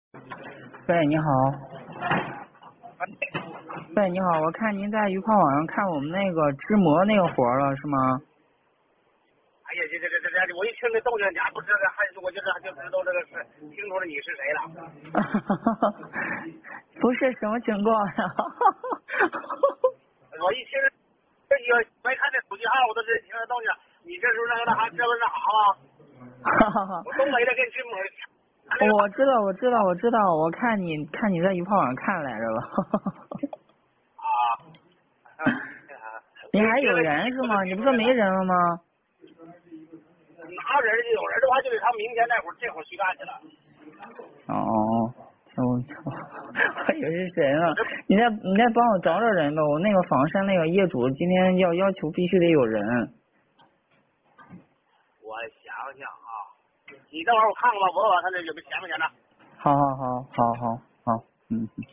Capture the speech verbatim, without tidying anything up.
喂，你好。喂，你好，我看您在鱼泡网上看我们那个织膜那个活了，是吗？ 哎呀，这这这这这，我一听这动静，家不知道，还是我就是就知道这个是听出了你是谁了。 不是什么情况呀？ 我一听这个没看这手机号，我都是听这动静。你这是那个那啥，这不是那啥吗？我东北的跟织膜。 我知道，我知道，我知道，我看你看你在鱼泡网上看来着了。 啊。 你还有人是吗？你不说没人了吗？ 哪有人？有人的话就得他明天那会儿这会儿去干去了。 哦，我我以为是谁呢？你再你再帮我找找人吧，我那个房山那个业主今天要要求必须得有人。 我想想啊，你等会儿我看看吧，我问问他那有没有钱没钱呢？ 好好好好好好，嗯。